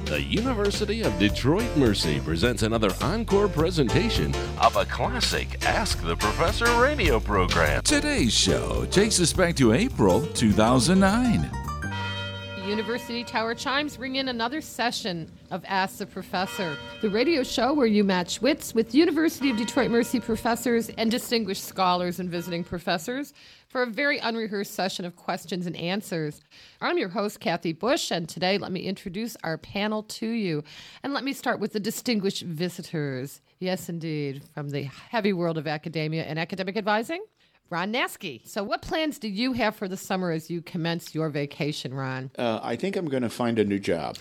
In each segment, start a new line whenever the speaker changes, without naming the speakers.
The University of Detroit Mercy presents another encore presentation of a classic Ask the Professor radio program.
Today's show takes us back to April 2009.
University Tower Chimes bring in another session of Ask the Professor, the radio show where you match wits with University of Detroit Mercy professors and distinguished scholars and visiting professors for a very unrehearsed session of questions and answers. I'm your host, Kathy Bush, and today let me introduce our panel to you. And let me start with the distinguished visitors. Yes, indeed, from the heavy world of academia and academic advising, Ron Naskey. So what plans do you have for the summer as you commence your vacation, Ron?
I think I'm going to find a new job.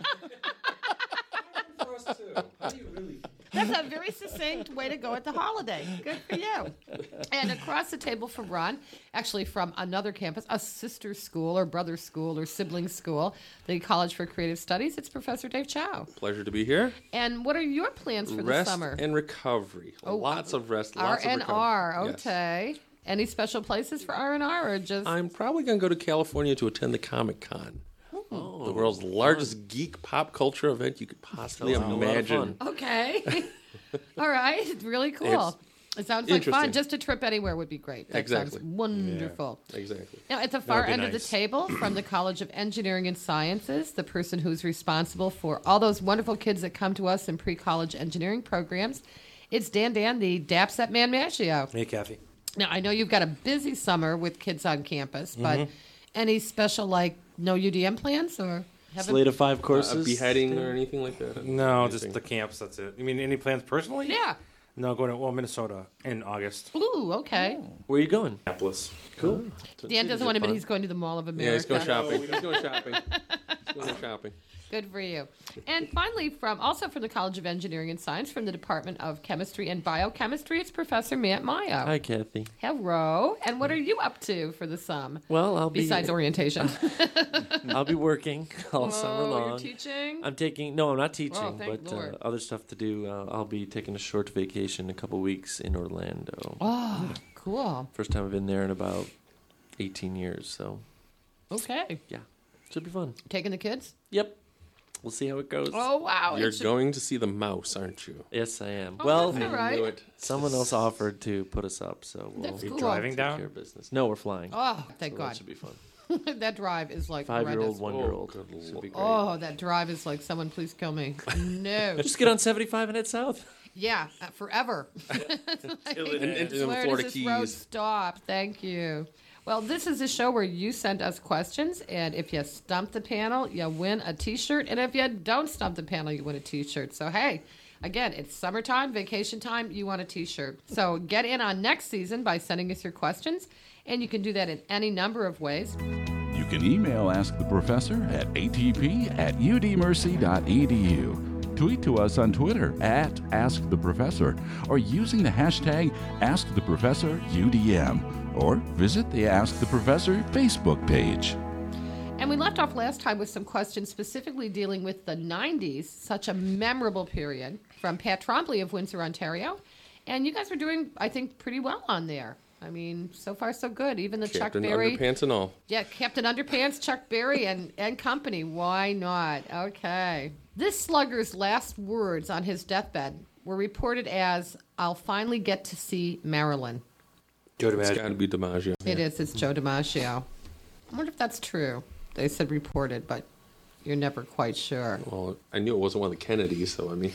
That's a very succinct way to go at the holiday. Good for you. And across the table from Ron, actually from another campus, a sister school or brother school or sibling school, the College for Creative Studies, it's Professor Dave Chow.
Pleasure to be here.
And what are your plans for the summer?
Rest and recovery. Lots of rest, lots of recovery.
R&R,
Yes.
okay. Any special places for R&R or just...
I'm probably going to go to California to attend the Comic-Con. The world's largest geek pop culture event you could possibly imagine.
Okay. All right. Really cool. It sounds like fun.
interesting.
Just a trip anywhere would be great. That
Exactly.
sounds wonderful.
Exactly.
Now, at the far
be
end of the
nice.
table, from the College of Engineering and Sciences, the person who's responsible for all those wonderful kids that come to us in pre-college engineering programs, it's Dan, the DAPSET Man Maggio.
Hey, Kathy.
Now, I know you've got a busy summer with kids on campus, but any special, no UDM plans or...
Slate of 5
A
courses.
beheading or anything like that?
No,
Anything.
just the camps, that's it. You mean any plans personally?
Yeah.
No, going to Minnesota in August.
Ooh, okay.
Where are you going?
Minneapolis.
Cool.
Dan doesn't want to admit he's going to the Mall of America.
Yeah, he's going shopping. He's going shopping. He's going shopping.
Good for you. And finally, also from the College of Engineering and Science, from the Department of Chemistry and Biochemistry, it's Professor Matt Mayo.
Hi, Kathy.
Hello. And what are you up to for the summer?
Well, I'll be
Besides orientation.
I'll be working all summer
Oh,
long.
you're teaching?
I'm not teaching,
Oh, thank
but
Lord.
other stuff to do. I'll be taking a short vacation, a couple weeks in Orlando.
Oh, cool.
First time I've been there in about 18 years, so
Okay.
yeah, should be fun.
Taking the kids?
Yep, we'll see how it goes.
Oh, wow.
You're
It should-
going to see the mouse, aren't you?
Yes, I am.
Oh,
well,
that's all right.
Knew it.
someone else offered to put us up, so we'll
That's
take
cool.
Driving
care
down?
of business. No, we're flying.
Oh, thank
So
God.
that should be fun.
That drive is like
5-year-old,
horrendous.
1-year-old.
Oh, good
Should be great.
Oh, that drive is like, someone please kill me. No.
Just get on 75 and head south.
Yeah, forever.
And the
Where
Florida
does this road
Keys.
stop? Thank you. Well, this is a show where you send us questions, and if you stump the panel, you win a T-shirt, and if you don't stump the panel, you win a T-shirt. So, hey, again, it's summertime, vacation time, you want a T-shirt. So get in on next season by sending us your questions, and you can do that in any number of ways.
You can email Ask the Professor at atp@udmercy.edu. Tweet to us on Twitter at AskTheProfessor or using the hashtag AskTheProfessorUDM or visit the Ask the Professor Facebook page.
And we left off last time with some questions specifically dealing with the 90s, such a memorable period, from Pat Trombley of Windsor, Ontario. And you guys were doing, I think, pretty well on there. I mean, so far so good. Even the
Captain
Chuck Berry.
Underpants and all.
Yeah, Captain Underpants, Chuck Berry, and company. Why not? Okay. This slugger's last words on his deathbed were reported as, "I'll finally get to see Marilyn."
Joe
It's
DiMaggio.
got to be DiMaggio.
It is. It's Joe DiMaggio. I wonder if that's true. They said reported, but you're never quite sure.
Well, I knew it wasn't one of the Kennedys, so I mean,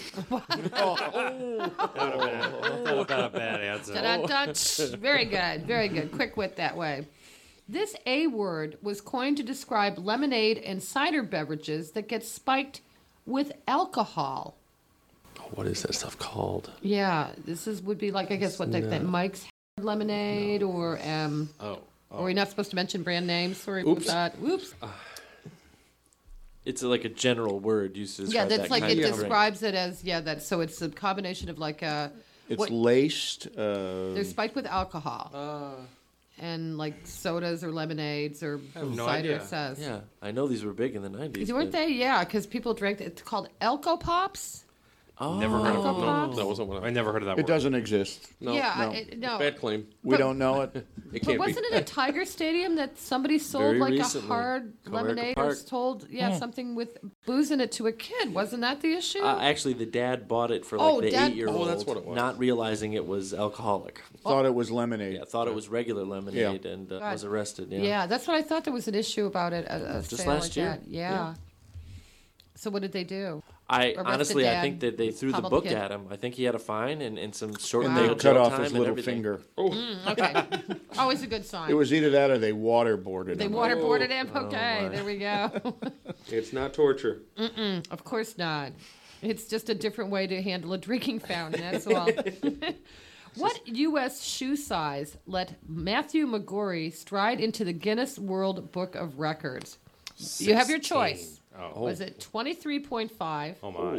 Not a bad answer.
Da-da-da. Very good. Very good. Quick wit that way. This A word was coined to describe lemonade and cider beverages that get spiked with alcohol.
what is that stuff called?
Yeah, would be like, I guess, what they think, Mike's Lemonade or or we're not supposed to mention brand names. Sorry about
Oops.
that. Whoops.
It's like a general word used to
Yeah,
describe
that's
that
like
kind
it
of drink.
describes it as so it's a combination of like a
It's
what-
laced.
they're spiked with alcohol. And like sodas or lemonades or
no
cider,
idea.
it says.
Yeah, I know these were big in the 90s.
Weren't
but-
they? Yeah, because people drank. It's called Elko Pops.
Never heard of
Funko
it.
Pops?
That wasn't what
I never heard of that
It
word.
doesn't exist.
No,
Yeah,
no.
no.
bad claim.
We don't know it.
It
But
can't
wasn't
be.
it at Tiger Stadium that somebody sold
Very
like
recently.
a hard
Comerica
lemonade or
Park.
told something with booze in it to a kid? Wasn't that the issue?
Actually, the dad bought it for
Oh,
like the
Dad-
8-year-old,
Oh, that's what it was.
not realizing it was alcoholic.
Thought it was lemonade.
Yeah, thought it was regular lemonade and
God.
was arrested. Yeah.
yeah, that's what I thought there was an issue about it. A
Just
sale
last
like
year.
that. Yeah. So what did they do?
I
Arrested
honestly, I
dad,
think that they threw the
pummeled
book
kid.
at him. I think he had a fine and some short
And
Wow.
they
jail
cut off
time
his
and
little
everything.
finger.
Okay. Always a good sign.
It was either that or they waterboarded
they
him.
waterboarded him?
Oh,
Okay, there we go.
It's not torture.
Of course not. It's just a different way to handle a drinking fountain, that's all. What U.S. shoe size let Matthew McGorry stride into the Guinness World Book of Records? You have your choice.
Oh,
Was it 23.5,
oh my.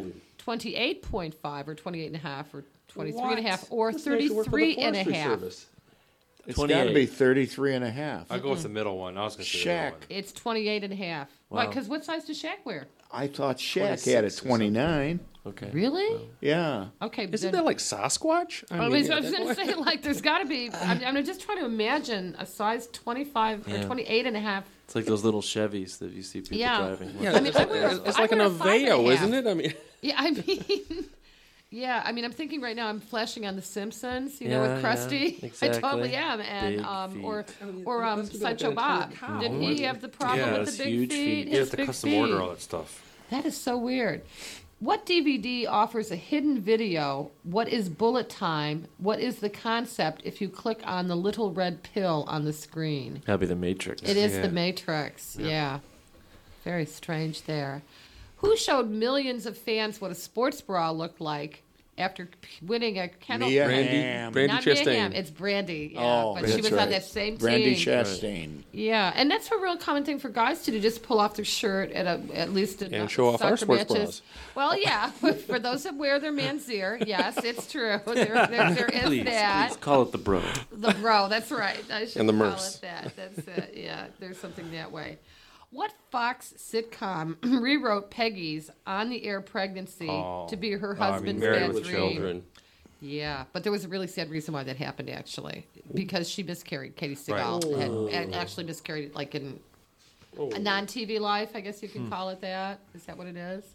28.5, or 28.5, or 23 and a
What?
half, or
This makes it work for the
33 and a
Forestry
half?
Service.
It's got to
28.
be 33 and a half.
I'll go with the middle one. I was going to say the middle
Shaq.
one.
It's 28 and a half. Why?
Wow.
Because what size does Shaq wear?
I thought Shaq
26
had
or
a 29.
Okay.
Really?
Yeah.
Okay.
Isn't
then-
that like Sasquatch?
I was going to say, like, there's got to be. I'm just trying to imagine a size 25 or
Yeah.
28 and a half.
It's like those little Chevys that you see people
Yeah.
driving.
Yeah,
I mean,
it's,
I
like,
wear a-
it's
I
like an
wear a 5.5.
Aveo, isn't it? I mean,
Yeah, I mean, yeah, I mean, I'm thinking right now. I'm flashing on The Simpsons, you know,
Yeah,
with
yeah,
Krusty. I
exactly.
totally am, and
Big
or
feet.
Sideshow Bob. Didn't he have the problem
Yeah,
with
it's
the big
huge
feet?
feet.
You
His
have to
big
custom
feet.
order all that stuff.
That is so weird. What DVD offers a hidden video? What is bullet time? What is the concept if you click on the little red pill on the screen?
That'd be the Matrix.
It is
Yeah.
the Matrix. Yeah. Very strange there. Who showed millions of fans what a sports bra looked like after winning a kennel?
Mia
Brandy-
Hamm.
Brandy
Not Mia
Chastain.
Hamm, it's Brandy. Yeah,
Oh,
but she
that's
was
right.
on that same
Brandy
team.
Chastain.
Yeah, and that's a real common thing for guys to do, just pull off their shirt at least in
And show off our
soccer
sports
matches. Well, yeah, for those that wear their manzier, yes, it's true. There is
Please,
that.
please call it the bro.
The bro, that's right. I should
And the
call
Murphs.
it that. That's it. Yeah, there's something that way. What Fox sitcom rewrote Peggy's on-the-air pregnancy to be her husband's
Married
bad
with
dream?
children.
Yeah, but there was a really sad reason why that happened, actually, because she miscarried. Katie Seagal had actually miscarried, like in a non-TV life, I guess you could call it that. Is that what it is?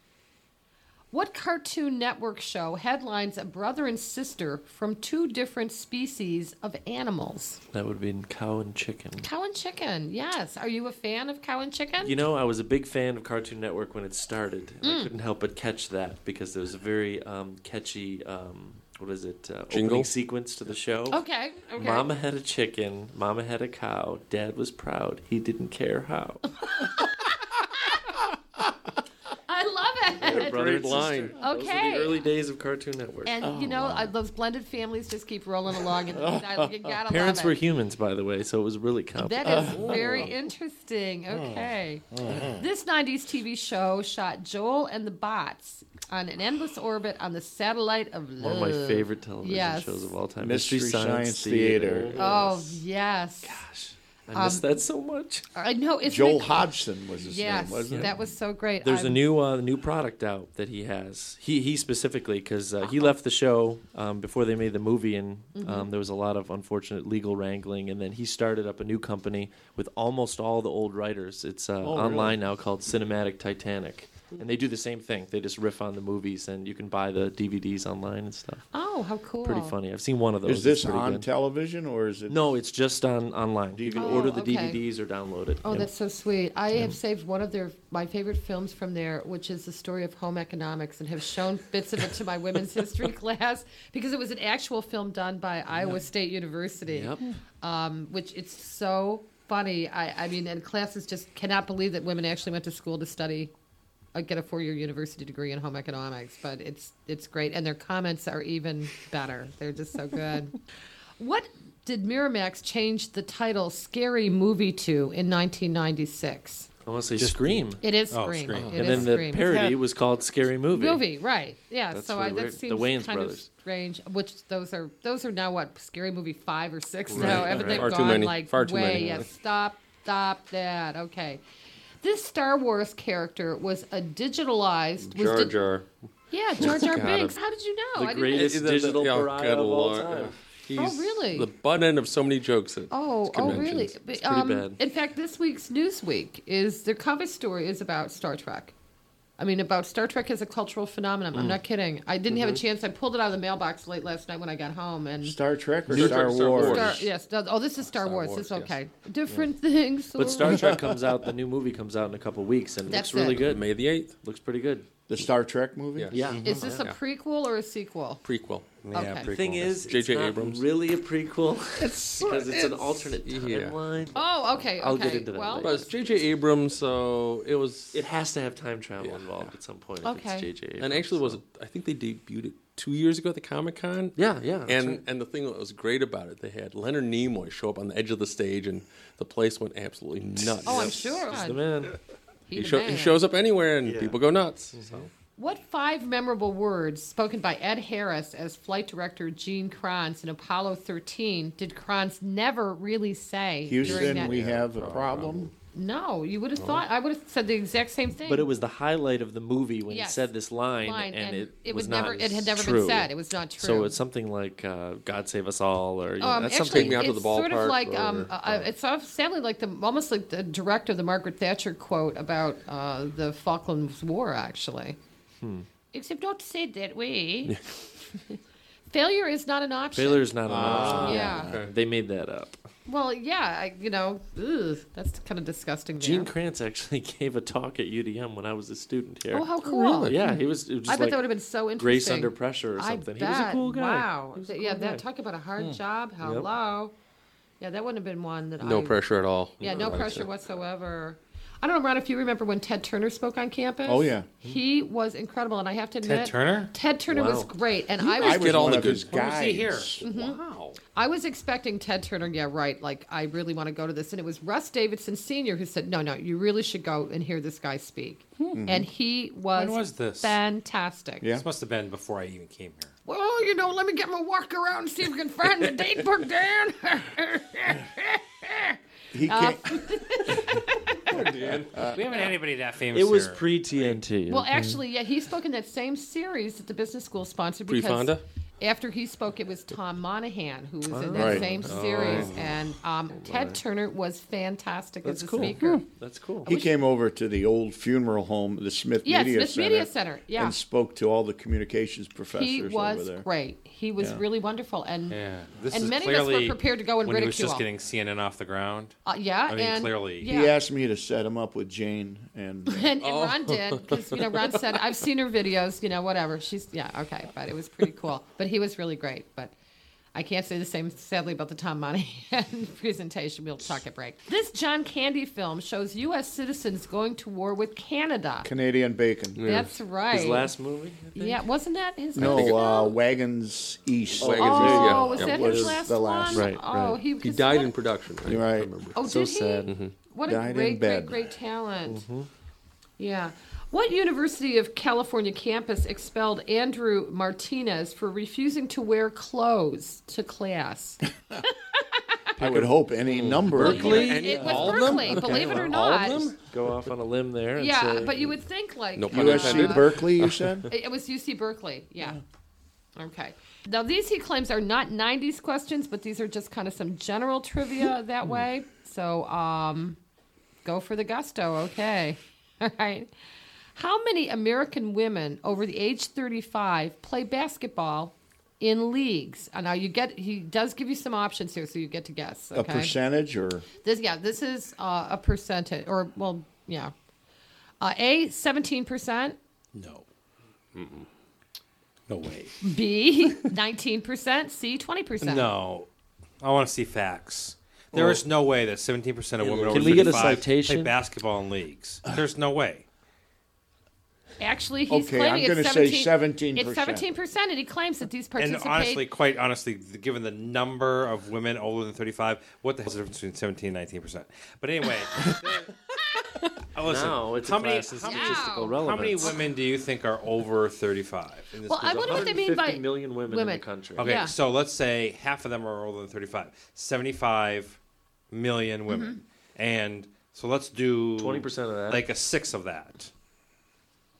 What Cartoon Network show headlines a brother and sister from two different species of animals?
That would be Cow and Chicken.
Cow and Chicken, yes. Are you a fan of Cow and Chicken?
You know, I was a big fan of Cartoon Network when it started, and I couldn't help but catch that because there was a very catchy, what is it,
Jingle?
opening sequence to the show.
Okay.
Mama had a chicken, Mama had a cow, Dad was proud, he didn't care how.
I love it.
Brother
Great
and sister.
line.
Those were
Okay.
the early days of Cartoon Network.
And, you know, those blended families just keep rolling along, and you gotta
Parents
love
were
it.
humans, by the way, so it was really
That
complicated.
is very interesting. Okay. This 90s TV show shot Joel and the Bots on an endless orbit on the satellite of love.
One of my favorite television
Yes.
shows of all time.
Mystery Science Theater.
Oh, yes.
I miss that so much.
I know. Isn't
Joel
it-
Hodgson was his
Yes,
name, wasn't it?
that was so great.
There's a new product out that he has. He specifically because he left the show before they made the movie, and there was a lot of unfortunate legal wrangling. And then he started up a new company with almost all the old writers. It's online now called Cinematic Titanic, and they do the same thing. They just riff on the movies, and you can buy the DVDs online and stuff.
Oh, how cool.
Pretty funny. I've seen one of those.
Is this
It's pretty
on
good.
television or is it?
No, it's just online. You can
Oh,
order the
okay.
DVDs or download it.
Oh,
Yep.
that's so sweet. I have saved one of my favorite films from there, which is the story of home economics, and have shown bits of it to my women's history class because it was an actual film done by Iowa State University,
Yep.
which it's so funny. I mean, and classes just cannot believe that women actually went to school to study, get a 4-year university degree in home economics. But it's great, and their comments are even better. They're just so good. What did Miramax change the title Scary Movie to in 1996?
I want to say Scream.
It is
Oh,
Scream.
Scream.
It
And
is
then
Scream.
the parody was called Scary Movie.
Movie, right? Yeah.
That's
so
really
that
weird.
seems
The Wayans
kind
brothers.
of strange. Which those are now what Scary Movie 5 or 6
Right,
now.
right.
They've
Far too
gone
many.
like
Far too
way.
many,
Yeah,
really.
stop that. Okay. This Star Wars character was a digitalized.
Jar Jar.
Yeah, Jar Jar
God,
Binks. How did you know?
The
I didn't.
greatest digital pariah
good
of all
Lord.
time.
He's
Oh, really?
the butt end of so many jokes at
Oh,
conventions.
really?
It's pretty bad.
In fact, this week's Newsweek is their cover story is about Star Trek. I mean, about Star Trek as a cultural phenomenon. I'm not kidding. I didn't have a chance. I pulled it out of the mailbox late last night when I got home, and
Star Trek or
Star
Star
Trek, Star
Wars?
Wars.
Yes. Oh, this is Star Wars.
Wars,
It's
yes.
okay. Different things.
But Star Trek comes out. The new movie comes out in a couple weeks, and it
That's
looks really
it.
good.
May the 8th,
Looks pretty good.
The Star Trek movie?
Yes.
Yeah.
Is this a prequel or a sequel?
prequel.
Okay.
The thing is,
J.J.
it's not
Abrams.
really a prequel because it's an alternate timeline.
Oh, okay.
I'll get into that
Well,
later.
But it's J.J. Abrams, so it was.
It has to have time travel involved at some point. If
Okay.
it's J.J. Abrams,
and actually, was I think they debuted it 2 years ago at the Comic Con.
Yeah, that's
And
right.
and the thing that was great about it, they had Leonard Nimoy show up on the edge of the stage, and the place went absolutely nuts.
oh, I'm sure.
He's the man.
He
the man.
shows up anywhere, and people go nuts. So.
What 5 memorable words spoken by Ed Harris as flight director Gene Kranz in Apollo 13 did Kranz never really say during
Houston,
that?
we have a problem.
No, you would have thought. I would have said the exact same thing.
But it was the highlight of the movie when
Yes.
he said this line, and
it
was
was
not
never. It had never
true.
been said. It was not true.
So it's something like "God Save Us All," or that's
actually,
something.
me out to
it's
the
sort of
ballpark,
like
or-
it's sadly like almost like the direct of the Margaret Thatcher quote about the Falklands War, actually. Except not said that way. Failure is not an option.
Failure's not an option.
yeah.
Okay.
They made that up.
Well, yeah, that's kind of disgusting.
Gene
There.
Kranz actually gave a talk at UDM when I was a student here.
Oh, how cool!
Yeah, it was just
I bet
like
that would have been so interesting.
Grace Under Pressure or
I
something.
bet.
He was a cool guy.
Wow.
He was a
Yeah,
cool
that
guy.
talk about a hard job. Hello. Yeah, that wouldn't have been one that
No pressure at all.
Yeah, no pressure whatsoever. I don't know, Ron, if you remember when Ted Turner spoke on campus.
Oh, yeah.
He was incredible, and I have to admit,
Turner?
Ted Turner was
Wow.
great, and
I was
get all
one
the
of
good
his
What was he
guys.
here? Wow.
I was expecting Ted Turner. Yeah, right. Like, I really want to go to this, and it was Russ Davidson Sr. who said, "No, you really should go and hear this guy speak." And he was,
When was this?
fantastic.
Yeah.
This must have been before I even came here.
Well, let me get my walk around and see if we can find the date book, Dan.
He came,
We haven't had anybody that famous
It was
here.
pre-TNT.
Well, actually, yeah, he spoke in that same series that the business school sponsored. Because
Pre-Fonda?
after he spoke, it was Tom Monahan who was in that
Right.
same series, and Ted Turner was fantastic
That's
as a
cool.
speaker.
That's cool.
he came over to the old funeral home, the Smith
Yes,
Media
Smith
Center.
Media Center. Yeah,
And spoke to all the communications professors
he
over
was
there.
great. He was
Yeah.
really wonderful, and
Yeah. This
and
is
many of us
clearly
were prepared to go and
when he was
ridicule.
just getting CNN off the ground.
Yeah,
I mean,
and
clearly.
yeah.
He asked me to set him up with Jane, and
And Ron did, because, Ron said, I've seen her videos, whatever. Okay, but it was pretty cool. But he was really great. But I can't say the same, sadly, about the Tom Monahan presentation. We'll talk at break. This John Candy film shows U.S. citizens going to war with Canada.
Canadian bacon.
That's right.
His last movie. I think?
Yeah, wasn't that his last
No,
film?
Wagons East.
Wagons
Oh,
East, yeah.
was
Yeah.
that
Was
his last
the last.
one?
Right,
Oh,
right.
He
'cause
died
what-
in production.
You're right.
I remember.
Oh,
So
did he?
sad.
What a
Died in
great,
bed.
great talent. Yeah. What University of California campus expelled Andrew Martinez for refusing to wear clothes to class?
I would hope any number. of
Berkeley?
them.
It was
All of them?
Berkeley, believe it or
All
not.
of them?
Go off on a limb there. And
Yeah,
say,
but you would think like
No pun
USC
intended.
Berkeley, you said?
it was UC Berkeley. Yeah. Okay. Now these he claims are not 90s questions, but these are just kind of some general trivia that way. So go for the gusto. Okay. All right. How many American women over the age 35 play basketball in leagues? Now he does give you some options here, so you get to guess.
A
Okay.
percentage or
This is a percentage, or well, yeah. A 17%,
No. No way.
B 19%, C 20%.
No. I want to see facts. There is no way that 17% of women over
Can we get a
35
citation?
play basketball in leagues. There's no way.
Actually, he's
Okay,
claiming
I'm
it's
gonna say
17.
17%.
It's 17%, and he claims that these
And
participate.
quite honestly, given the number of women older than 35, what the hell is the difference between 17 and 19%? But anyway, listen,
No, it's
how
a
many,
class of
how, many,
statistical
Wow.
relevance.
how many women do you think are over 35? In this
Well, I
group?
wonder what they mean by
150 million women in the country.
Okay,
Yeah.
so let's say half of them are older than 35. 75 million women.
Mm-hmm.
And so let's do
20% of that.
like a sixth of that.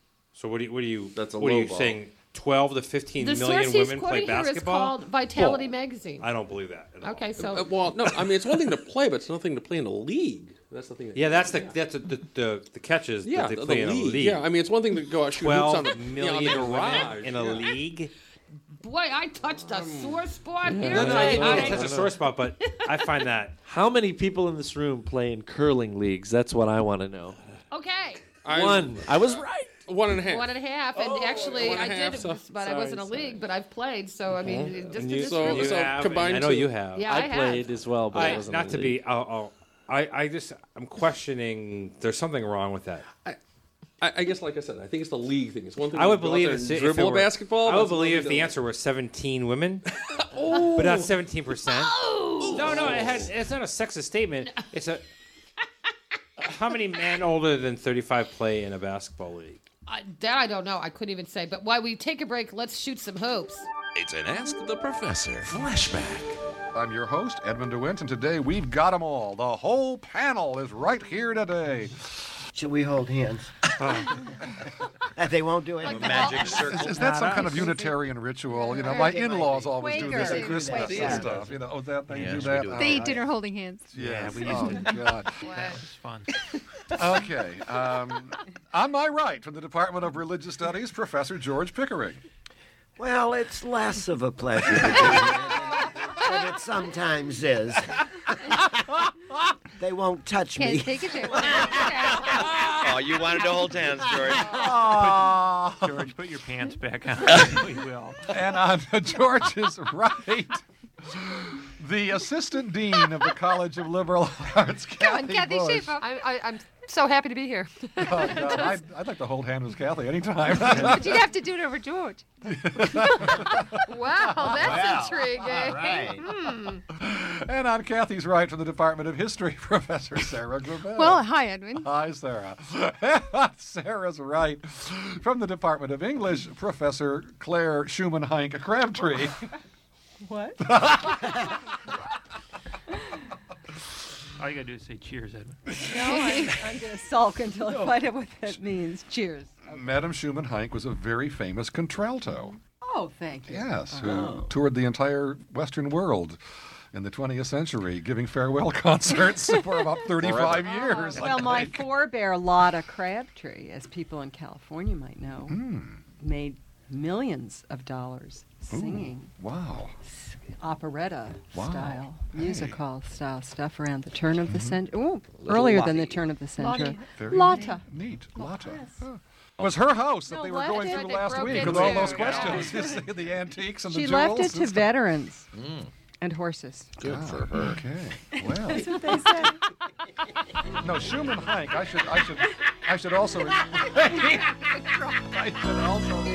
So what do you?
That's a
what are
low
you
ball.
saying? 12 to 15
The
million
source he's
women play
quoting here is
basketball.
called Vitality
Whoa.
Magazine.
I don't believe that at all.
Okay, so
Well, no, I mean it's one thing to play, but it's nothing to play in a league. That's the thing.
Yeah, that's the catches
yeah,
that they
the
play in a league.
Yeah, I mean it's one thing to go out shoot hoops
12
on the
million
on the garage
women in a league.
boy, I touched a sore spot here.
No,
tonight.
that's a sore spot, but I find that
How many people in this room play in curling leagues? That's what I want to know.
Okay.
One. I was right.
1.5.
1.5, and actually
one and
I
a half,
did,
so-
but I wasn't a league, but I've played, so I mean, just to
So-
disprove it.
combined
I know
two.
you have.
Yeah,
I
I have.
played as well, but I wasn't
not
in
to
the league.
be. I'm questioning. There's something wrong with that.
I guess, like I said, I think it's the league thing. It's one thing.
I would
to go out
believe
there
it's
and
if
dribble
it
a
were-
basketball.
I
but
would
it's
believe if
another
the
thing
answer were 17 women, but not 17%. No, it's not a sexist statement. It's a. How many men older than 35 play in a basketball league?
That I don't know. I couldn't even say. But while we take a break, let's shoot some hoops.
It's an Ask the Professor flashback.
I'm your host, Edmund DeWint, and today we've got them all. The whole panel is right here today.
Should we hold hands? They won't do it.
Like the magic
circle.
Is that some kind of Unitarian ritual? You know, my in-laws always do this at
Quaker.
Christmas
Yeah.
and stuff. You know, oh, that they
Yes,
do
we
that.
do.
All
They eat
right.
dinner holding hands.
Yes.
we used
Oh, God.
It's fun.
Okay. On my right, from the Department of Religious Studies, Professor George Pickering.
Well, it's less of a pleasure to do it than it sometimes is. They won't touch
Can't
me.
take a joke.
Oh, you wanted to hold hands, George.
Aw.
George, put your pants back on. We will.
And on George's right, the Assistant Dean of the College of Liberal Arts,
Come on, Kathy
Bush.
Schaefer.
I'm so happy to be here.
Oh, God, I'd like to hold hands with Kathy anytime.
But you'd have to do it over George.
Wow, that's intriguing.
All right.
And on Kathy's right, from the Department of History, Professor Sarah Gravel.
Well, hi, Edwin.
Hi, Sarah. And on Sarah's right, from the Department of English, Professor Claire Schumann-Heinck Crabtree.
What? All you gotta do is say cheers, Edwin.
No, I'm going to sulk until I find out what that means. Cheers.
Madame Schumann-Heinck was a very famous contralto.
Oh, thank you.
Yes, who toured the entire Western world in the 20th century, giving farewell concerts for about 35 years.
Well,
I
my
think.
forebear, Lotta Crabtree, as people in California might know, made millions of dollars singing
Wow.
operetta
Wow.
style,
Hey.
music hall style stuff around the turn of the century. Oh, earlier than the turn of the century.
Very
Lotta.
neat. Lotta.
yes.
Huh. It was her house that
No,
they were
left
going
it.
through
They
last
broke
week
into
with all
it.
those
Yeah.
questions. The antiques and
She
the
left
jewels.
it to
and stuff.
veterans and horses.
Good for her.
Okay. Well.
That's what they say.
No, Schumann-Heinck. I should also. I should also.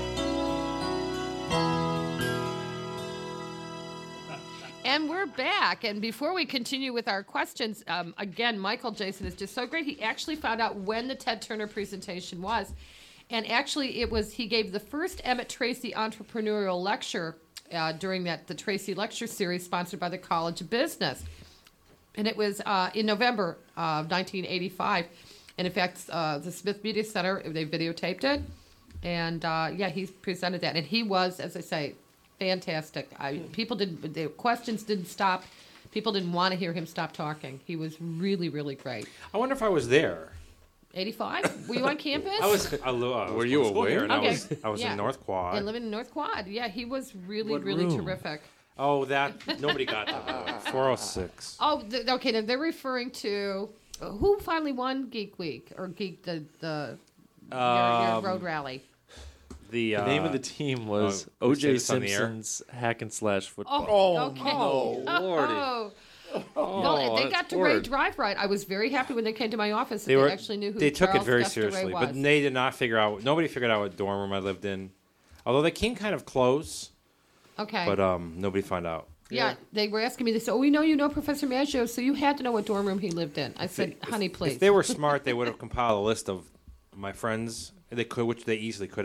And we're back. And before we continue with our questions, again, Michael Jason is just so great. He actually found out when the Ted Turner presentation was. And actually, he gave the first Emmett Tracy entrepreneurial lecture during the Tracy Lecture Series sponsored by the College of Business. And it was in November of 1985. And in fact, the Smith Media Center, they videotaped it. And he presented that. And he was, as I say, fantastic. The questions didn't stop. People didn't want to hear him stop talking. He was really, really great.
I wonder if I was there.
85? Were you on campus?
Were you aware?
And
Okay.
I was
Yeah.
in North Quad.
And living in North Quad. Yeah, he was really,
What
really
room?
terrific.
Oh, nobody got that. 406.
Oh, okay. Now they're referring to who finally won Geek Week or Geek your road rally.
The
name of the team was
we say
O.J.
this on the air?
Simpson's Hack and Slash Football.
Okay.
Oh, Lordy.
No, they
that's
got to Ray
horrid.
Drive right. I was very happy when they came to my office.
They
They
were
actually knew who
They took
Charles
it very
Guster
seriously,
Ray
but
was.
they did not figure out. Nobody figured out what dorm room I lived in. Although they came kind of close,
Okay.
but nobody found out.
Yeah, they were asking me. They said, "Oh, we know you know Professor Maggio, so you had to know what dorm room he lived in." I said, "Honey, please."
If they were smart, they would have compiled a list of my friends. Which they easily could have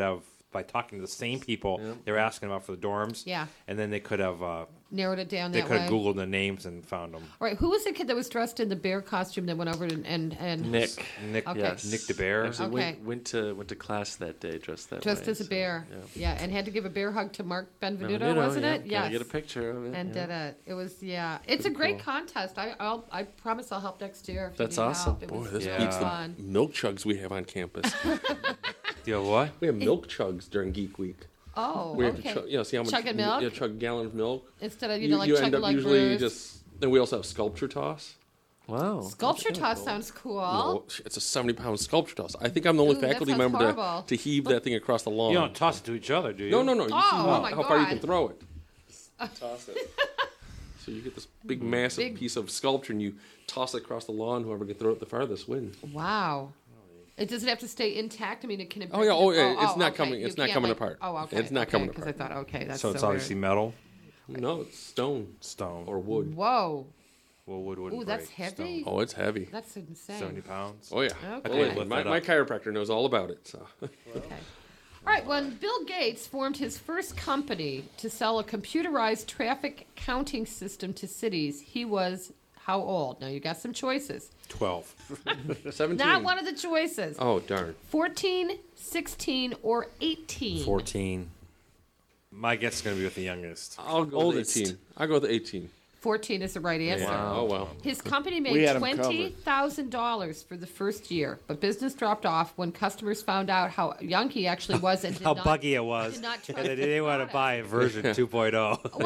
by talking to the same people they were asking about for the dorms.
Yeah.
And then they could have
narrowed it down
they
that
could have
way.
Googled the names and found them.
All right, who was the kid that was dressed in the bear costume that went over and
Nick.
Okay.
Yes.
Nick the Bear.
Actually,
Okay.
went to class that day dressed that
dressed
way.
as a bear? Yeah, and had to give a bear hug to Mark Benvenuto,
Benvenuto,
wasn't
yeah.
it?
Gotta
Yes.
get a picture of it.
And
yeah.
did it. It was It's a great contest. I promise I'll help next year. If
That's
you need
awesome.
Help. It
Boy,
was
this
really
beats the
fun.
milk chugs we have on campus.
Do you have what?
We have milk chugs during Geek Week.
Oh,
We have
okay.
to see how much
Chugging milk?
Yeah, chug a gallon of milk.
Instead of
you
like
end
chugging
up
like
usually
brews.
Then we also have sculpture toss.
Wow.
Sculpture toss sounds cool.
No, it's a 70-pound sculpture toss. I think I'm the only
Ooh, that
faculty
sounds
member
horrible.
to heave that thing across the lawn.
You don't toss it to each other, do you?
No. You
Oh,
see
oh my
how far you
God.
can throw it. Toss it. So you get this big, massive piece of sculpture, and you toss it across the lawn. Whoever can throw it the farthest wins.
Wow. It doesn't have to stay intact. I mean, it can.
Oh yeah, it's not
okay.
coming.
You
It's not
can't,
coming
like-
apart.
Oh, okay.
It's not coming
Because I
apart.
thought, okay, that's
So it's obviously metal.
No, it's stone.
Stone.
Or wood.
Whoa.
Well, wood wouldn't
Ooh, that's
break.
heavy.
Oh, it's heavy.
That's insane.
70 pounds.
Oh yeah.
Okay.
Oh, yeah.
Lift
My,
that
my
up.
chiropractor knows all about it. So.
Okay. All right, when Bill Gates formed his first company to sell a computerized traffic counting system to cities, he was how old? Now, you got some choices.
12.
17.
Not one of the choices.
Oh darn.
14, 16, or 18.
14. My guess is going to be with the youngest.
I'll go
Oldest.
with 18. I'll go with 18.
14 is the right answer.
Oh wow.
His company
We
made
had 'em covered.
$20,000 for the first year, but business dropped off when customers found out how young he actually was and did
How
not,
buggy it was.
did not trust
And they
the
didn't want to
product.
buy a version 2.0.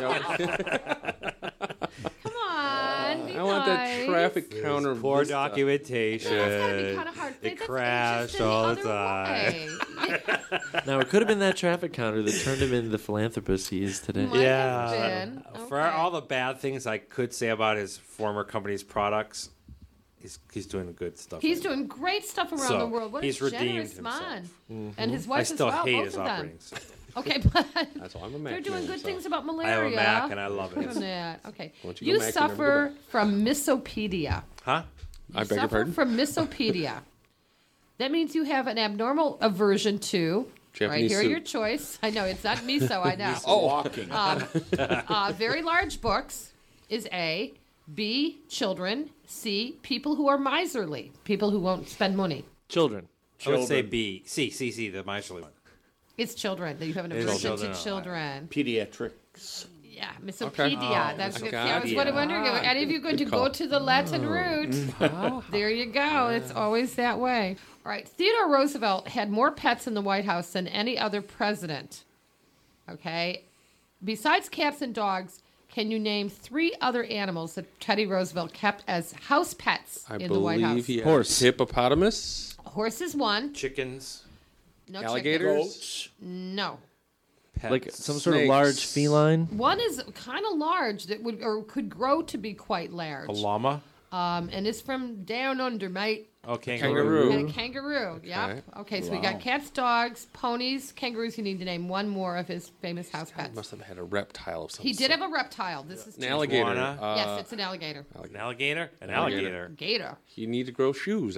Well, come on, be
I want that
nice.
traffic counter.
Poor
Vista.
documentation.
That's gotta be kind of hard.
It
That's
crashed
just
all the
other
time.
way.
Now, it could have been that traffic counter that turned him into the philanthropist he is today.
Might have
Yeah.
been.
For
Okay.
all the bad things I could say about his former company's products, he's doing good stuff.
He's
right now.
doing great stuff around
So,
the world. What
he's
a generous
redeemed
man.
himself.
And his
I
wife
still
as well,
hate
both
his
of them.
operating system.
Okay, but
That's all. I'm a Mac
they're doing
man,
good
so.
things about
I
malaria.
have a Mac and I love
Give
it.
them that. Okay.
Once you go
You
Mac, you never go
suffer from misopedia.
Huh?
I beg your
Suffer
pardon.
from misopedia. That means you have an abnormal aversion to. Right
Japanese
here are
soup.
your choice. I know it's not miso. I know.
Walking.
Very large books is A. B. Children. C. People who are miserly. People who won't spend money.
Children.
I would say B. C, the miserly one.
It's children that you have an
It's
aversion
children.
to children.
Pediatrics.
Yeah, misopedia.
Okay.
That's
Okay.
that was what I'm wondering. Are any of you going to
Good
go
call.
to the Latin root? There you go. It's always that way. All right. Theodore Roosevelt had more pets in the White House than any other president. Okay. Besides cats and dogs, can you name 3 other animals that Teddy Roosevelt kept as house pets
I
in the White House?
believe he had
Horse.
hippopotamus,
Horse is one.
Chickens,
No
alligators.
Goats.
No.
pets.
Like some sort of
Snakes.
large feline.
One is kind of large that would or could grow to be quite large.
A llama.
And it's from down under, mate.
Oh,
Kangaroo.
And a kangaroo. Yep. Okay, so we got cats, dogs, ponies, kangaroos. You need to name one more of his famous house pets.
Must have had a reptile of some
He did
sort.
have a reptile. This is
An alligator.
Iguana.
yes, it's an alligator.
An alligator? An
Alligator.
alligator.
Gator.
You need to grow shoes.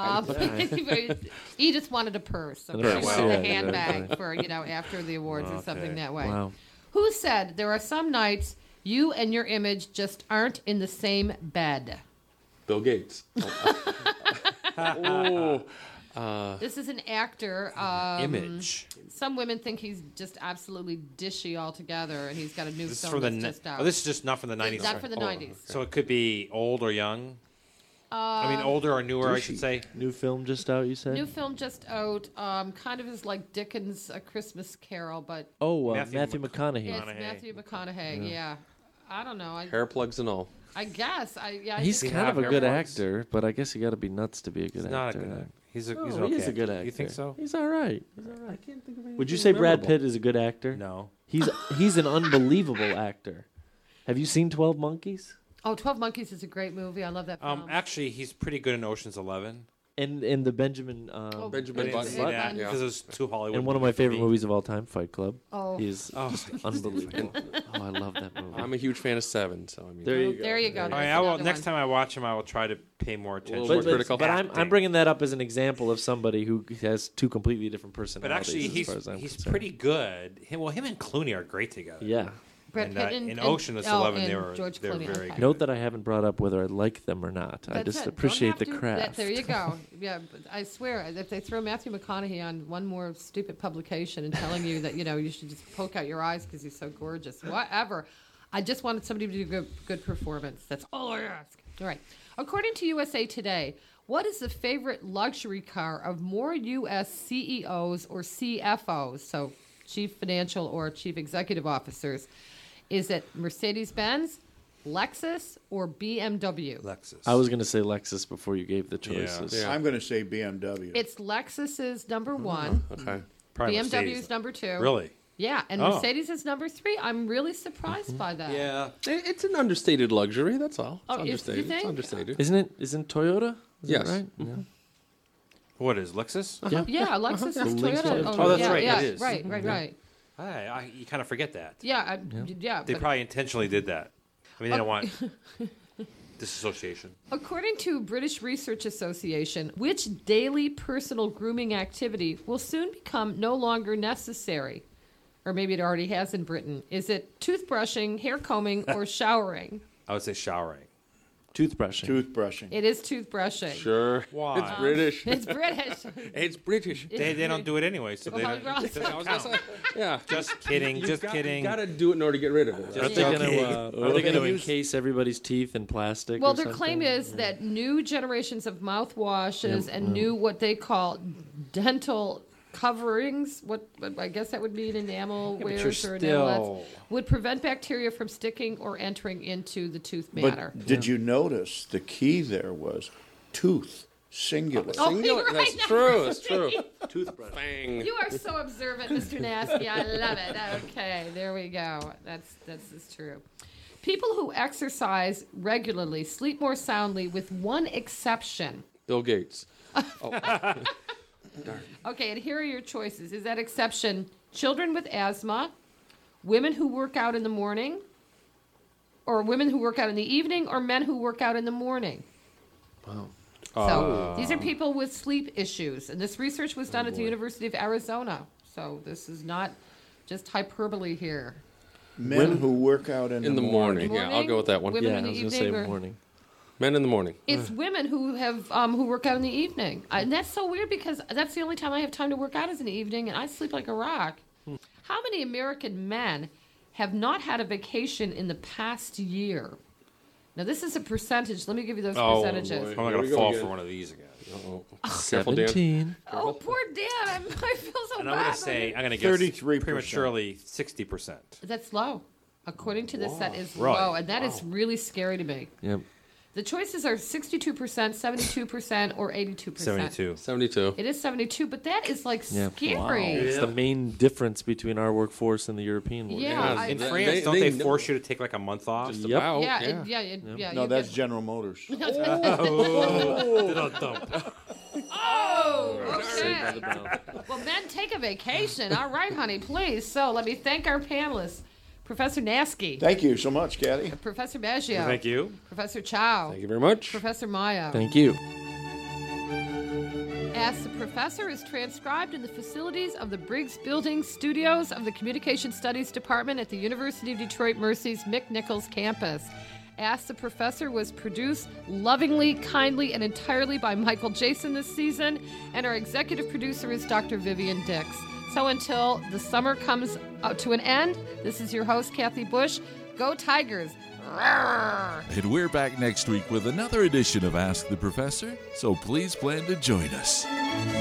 Edith wanted a purse. So
A
she
purse,
wanted a
yeah,
handbag
exactly.
for after the awards or something
Okay.
that way.
Wow.
Who said there are some nights you and your image just aren't in the same bed?
Bill Gates. Oh.
This is an actor.
Image.
Some women think he's just absolutely dishy altogether, and he's got a new
This is
film
from the.
that's just out.
Oh, this is just not from the 90s.
Not for the 90s.
So it could be old or young. I mean, older or newer, I should say.
New film just out, you said?
New film just out. Kind of is like Dickens' A Christmas Carol, but
Oh,
Matthew
Matthew McConaughey.
it's Matthew McConaughey. Yeah. I don't know.
Hair plugs and all.
I guess. I
He's
just-
kind of a
hair
good
plugs?
actor, but I guess you got to be nuts to be a good
He's
actor.
not a good actor. He's
Oh,
he's
he
okay.
is a good actor.
You think so?
He's all right.
I can't think of
Would you say Brad Pitt is a good actor?
No.
He's an unbelievable actor. Have you seen 12 Monkeys?
Oh, 12 Monkeys is a great movie. I love that film.
Actually, he's pretty good in Ocean's 11.
And the Benjamin
Benjamin Button.
Yeah, because it was too Hollywood.
And one of my favorite movies of all time, Fight Club.
Oh.
He's just unbelievable. Oh, I love that movie.
I'm a huge fan of Seven, so I mean.
There you go.
There you go.
All right, I will, next time I watch him, I will try to pay more attention.
But I'm bringing that up as an example of somebody who has two completely different
But
personalities.
actually,
as far as I'm
he's
concerned.
pretty good. Him and Clooney are great together.
Yeah.
Brad
And,
Pitt and-
in
and-
Ocean's
oh,
11,
and
they were
George
they were
Clooney,
very
okay.
good.
Note that I haven't brought up whether I like them or not. I
That's
just
it. Don't
appreciate
have
the
to-
craft.
there you go. Yeah, but I swear, if they throw Matthew McConaughey on one more stupid publication and telling you that you should just poke out your eyes because he's so gorgeous, whatever. I just wanted somebody to do good performance. That's all I ask. All right. According to USA Today, what is the favorite luxury car of more U.S. CEOs or CFOs, so chief financial or chief executive officers? Is it Mercedes-Benz, Lexus, or BMW?
Lexus.
I was going to say Lexus before you gave the choices.
I'm going to say BMW.
It's Lexus's number one.
Okay.
Probably
BMW's
Mercedes.
number two.
Really?
Yeah, and
Oh.
Mercedes is number three. I'm really surprised by that.
Yeah. It's an understated luxury, that's all. It's
Oh, you
understated.
think?
It's understated.
Isn't Toyota? Is
Yes.
that right?
Mhm.
Yeah.
What is Lexus?
Yeah, Lexus is
The links
Toyota.
to
Oh, that's
yeah,
right,
Yeah,
it is.
Right.
You kind of forget that.
Yeah,
They
but
probably intentionally did that. I mean, they don't want disassociation.
according to British Research Association, which daily personal grooming activity will soon become no longer necessary? Or maybe it already has in Britain. Is it toothbrushing, hair combing, or showering?
I would say showering.
Toothbrushing.
It is toothbrushing.
Sure.
Why?
It's British.
It's British.
It's British.
They don't do it anyway, so they
Well,
don't.
right.
it doesn't
I was gonna
count.
say, yeah.
Just kidding. Just kidding.
You got to do it in order to get rid of it.
Are
Just
they going
joking.
to encase everybody's teeth in plastic?
Well,
or
their
something?
claim is that new generations of mouthwashes and new what they call dental coverings, what I guess that would mean enamel
Yeah, but
wares
you're
or enamel
still-
would prevent bacteria from sticking or entering into the tooth matter.
But did you notice the key there was tooth, singular?
Oh,
Singular.
you're
That's
right.
true. That's true.
Toothbrush.
Bang.
You are so observant, Mr. Nasty. I love it. Okay, there we go. That's true. People who exercise regularly sleep more soundly, with one exception.
Bill Gates.
Okay, and here are your choices. Is that exception children with asthma, women who work out in the morning, or women who work out in the evening, or men who work out in the morning?
Wow.
So these are people with sleep issues, and this research was done at the University of Arizona. So this is not just hyperbole here.
Men who work out in
the morning. Yeah, I'll go with that one.
Women
Yeah,
in
I
the
was going to say
evening, or-
morning.
Men in the morning.
It's women who have who work out in the evening, and that's so weird because that's the only time I have time to work out is in the evening, and I sleep like a rock. How many American men have not had a vacation in the past year? Now this is a percentage. Let me give you those percentages.
I'm not
Here
going
we
to
go
fall
again.
for one of these again.
Careful, Dan.
17.
Oh, poor Dan! I feel so
And
bad.
I'm going to say, I'm going to guess
33%.
prematurely 60%.
That's low. According to this, that is
Right.
low, and that is really scary to me.
Yep.
The choices are 62%, 72%, or 82%.
72.
72.
It is 72, but that is like
Yeah.
scary.
It's the main difference between our workforce and the European workforce.
Yeah,
In
They-
France, don't
they
they
know-
force you to take like a month off?
Just
Yep.
about.
Yeah.
No,
you
that's
get-
General Motors.
Oh,
Saved by
okay.
the Bell.
Well, men, take a vacation. All right, honey, please. So let me thank our panelists, Professor Nasky,
Thank you so much, Kathy.
Professor Baggio,
Thank you.
Professor Chow,
Thank you very much.
Professor Mayo.
Thank you.
Ask the Professor is transcribed in the facilities of the Briggs Building Studios of the Communication Studies Department at the University of Detroit Mercy's McNichols campus. Ask the Professor was produced lovingly, kindly, and entirely by Michael Jason this season, and our executive producer is Dr. Vivian Dix. So until the summer comes to an end, this is your host, Kathy Bush. Go Tigers!
And we're back next week with another edition of Ask the Professor, so please plan to join us.